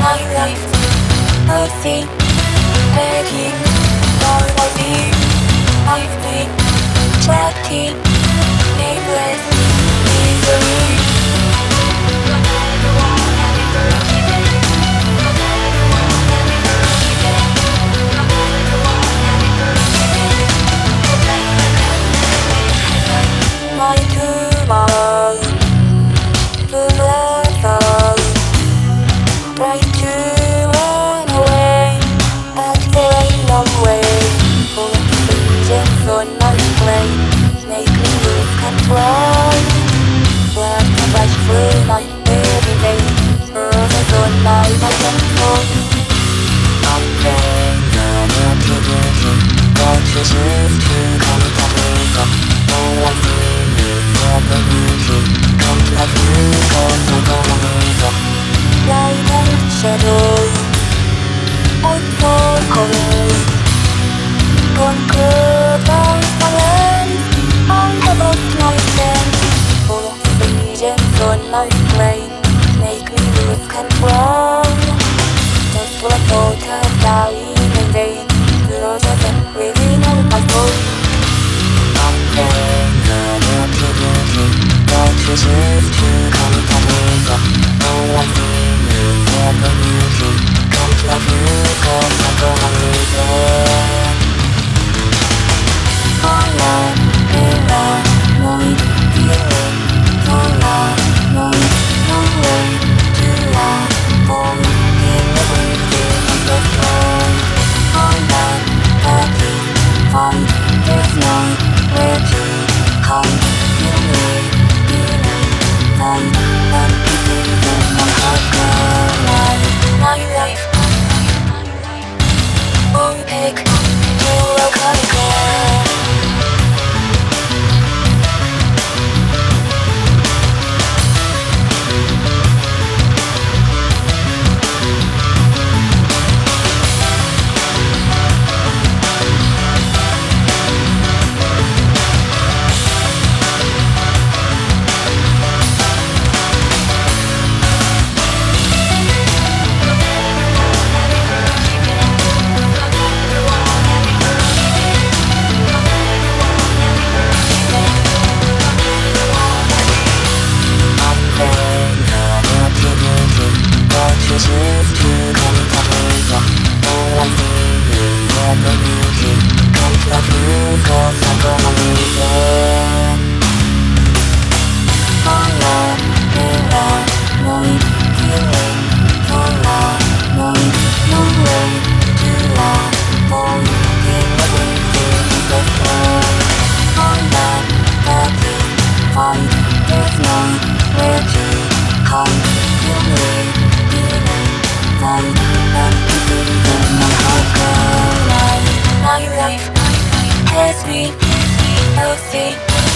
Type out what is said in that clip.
my life, nothing, begging for nothing. I've been trapped in nameless misery. My tomorrow, the level, try to run away, but there ain't no way. Full of visions on my brain, make me lose control. Blood can rush through my every vein, bruises on my control. I'm praying that after getting consciousness to come to wake up. All I'm doing is the music, come to have you, come to go wake up. Light and shadow, out for cold. Conquer the silence, I have lost my sense. Full of visions on my brain, make me lose control. Just for a thought of dying in vain, girls doesn't really know my soul. I'm praying that after getting consciousness to come to wake up. All I'm doing is the music, come to have you, come to go wake up. Paranoid feeling, paranoid, no way to avoid everything in the floor. I'm not satisfied, there's nowhere to hide. Feeling like that pieces of my heart collide. My life, opaque, neurochemical. Consciousness to come to wake up. All I'm doing is the music, come to have you, cause I'm gonna wake up. Paranoid feeling, paranoid, no way to avoid everything in the floor. I'm not satisfied, there's nowhere to hide. My life has been healthy.